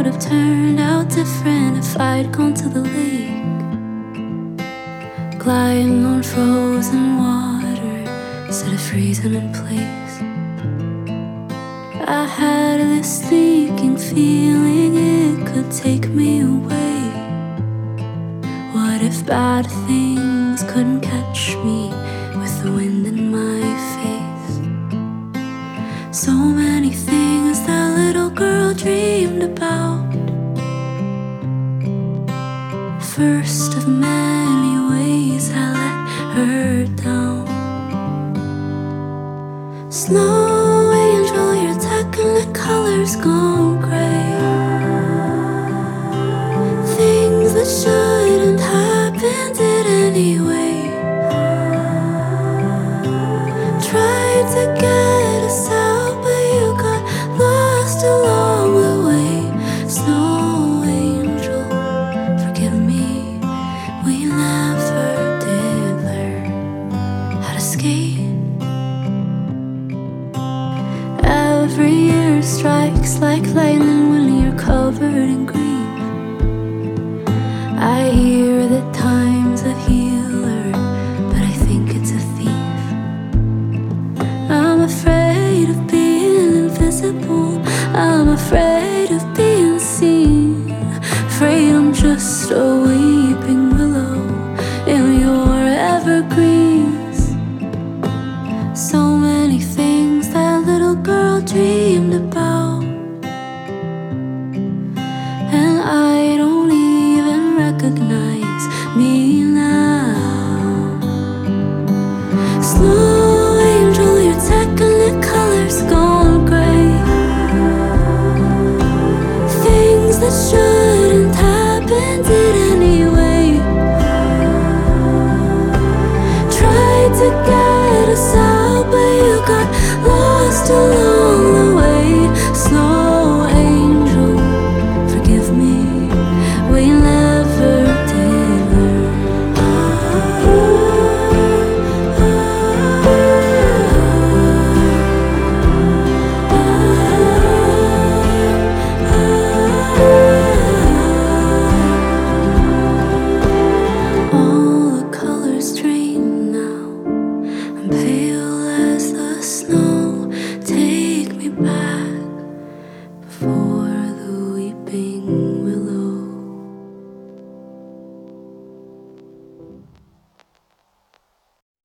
would have turned out different if I'd gone to the lake, gliding on frozen water instead of freezing in place. I had this sneaking feeling it could take me away. What if bad things couldn't catch me with the wind in my face? So many things that little girl dreamed about, first of many ways I let her down. Snow angel, your technicolor's gone gray. Things that shouldn't happen did anyway. Tried to get us out, but you got lost along the way. Snow angel, forgive me, we never did learn how to skate. Every year strikes like lightning when you're covered in grief. I hear that time's a healer, but I think it's a thief. I'm afraid of being invisible, I'm afraid of being seen, afraid I'm just a weed.